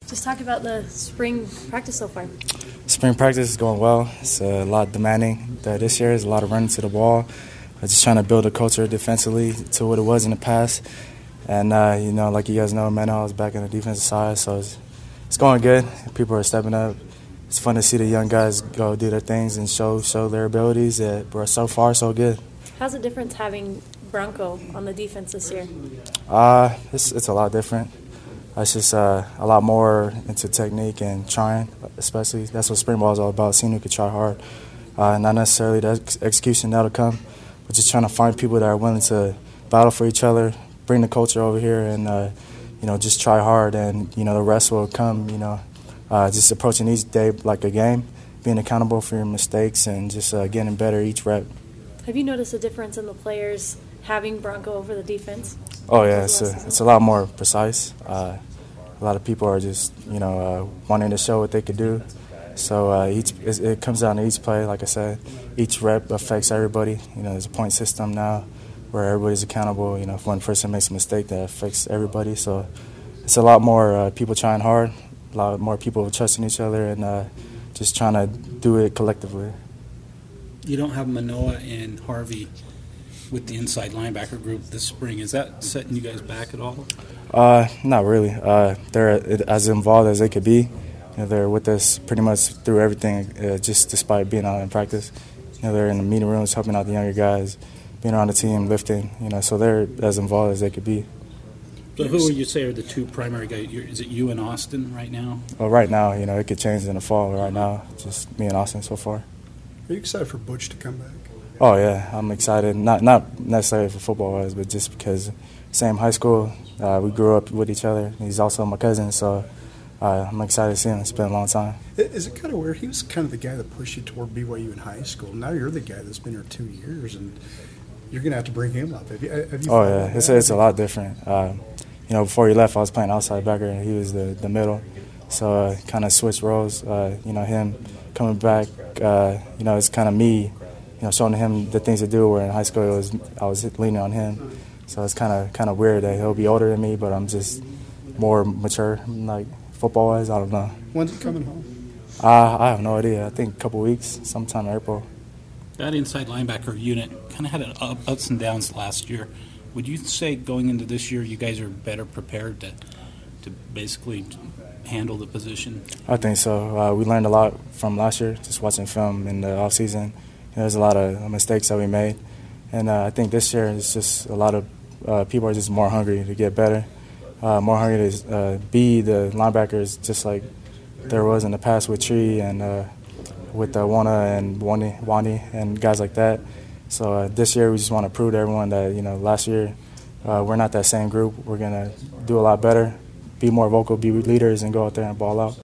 Just talk about the spring practice so far. Spring practice is going well. It's a lot demanding. This year is a lot of running to the ball. Just trying to build a culture defensively to what it was in the past. And, like you guys know, Menno is back on the defensive side, so it's going good. People are stepping up. It's fun to see the young guys go do their things and show their abilities. But so far, so good. How's the difference having Bronco on the defense this year? It's a lot different. It's just a lot more into technique and trying, especially. That's what spring ball is all about, seeing who can try hard. Not necessarily the execution that'll come, but just trying to find people that are willing to battle for each other, bring the culture over here, and just try hard, and the rest will come. Just approaching each day like a game, being accountable for your mistakes, and just getting better each rep. Have you noticed a difference in the players having Bronco over the defense? Oh yeah, it's a lot more precise. A lot of people are just wanting to show what they could do. So it comes down to each play. Like I said, each rep affects everybody. There's a point system now where everybody's accountable. If one person makes a mistake, that affects everybody. So it's a lot more people trying hard, a lot more people trusting each other, and just trying to do it collectively. You don't have Manoah and Harvey with the inside linebacker group this spring. Is that setting you guys back at all? Not really. They're as involved as they could be. They're with us pretty much through everything, just despite being out in practice. They're in the meeting rooms helping out the younger guys, being around the team, lifting. So they're as involved as they could be. So who would you say are the two primary guys? Is it you and Austin right now? Well, right now, it could change in the fall. Right now, just me and Austin so far. Are you excited for Butch to come back? Oh, yeah, I'm excited. Not necessarily for football-wise, but just because same high school, we grew up with each other. He's also my cousin, so I'm excited to see him. It's been a long time. Is it kind of weird? He was kind of the guy that pushed you toward BYU in high school. Now you're the guy that's been here 2 years, and you're going to have to bring him up. Have you oh, yeah, it's a lot different. Before he left, I was playing outside backer, and he was the middle. So kind of switched roles. Him coming back, it's kind of me, showing him the things to do, where in high school I was leaning on him. So it's kind of weird that he'll be older than me, but I'm just more mature, like football-wise. I don't know. When's he coming home? I have no idea. I think a couple weeks, sometime in April. That inside linebacker unit kind of had ups and downs last year. Would you say going into this year you guys are better prepared to basically handle the position? I think so. We learned a lot from last year, just watching film in the offseason. There's a lot of mistakes that we made. And I think this year it's just a lot of people are just more hungry to get better, more hungry to be the linebackers just like there was in the past with Tree and with Wana and Wani and guys like that. So this year we just want to prove to everyone that, last year we're not that same group. We're going to do a lot better, be more vocal, be leaders, and go out there and ball out.